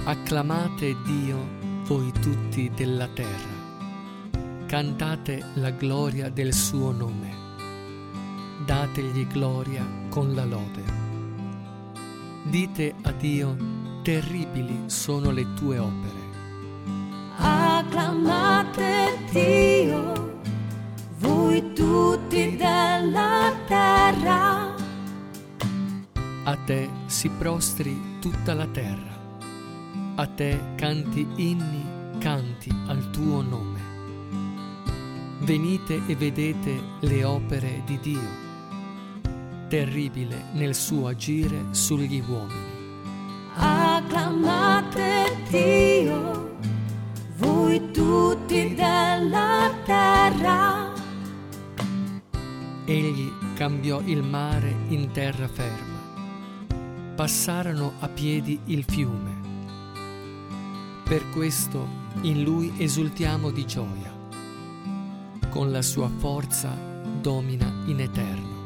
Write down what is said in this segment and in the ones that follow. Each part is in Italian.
Acclamate Dio, voi tutti della terra. Cantate la gloria del suo nome. Dategli gloria con la lode. Dite a Dio, terribili sono le tue opere. Acclamate Dio, voi tutti della terra. A te si prostri tutta la terra. A te canti inni, canti al tuo nome. Venite e vedete le opere di Dio, terribile nel suo agire sugli uomini. Acclamate Dio, voi tutti della terra. Egli cambiò il mare in terra ferma. Passarono a piedi il fiume. Per questo in Lui esultiamo di gioia. Con la sua forza domina in eterno.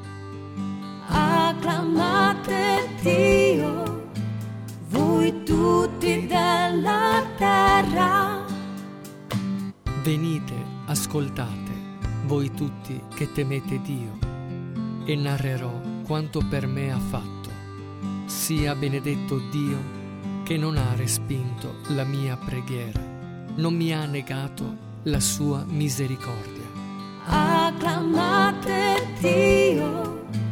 Acclamate Dio, voi tutti della terra. Venite, ascoltate, voi tutti che temete Dio, e narrerò quanto per me ha fatto. Sia benedetto Dio, che non ha respinto la mia preghiera, non mi ha negato la sua misericordia. Acclamate Dio,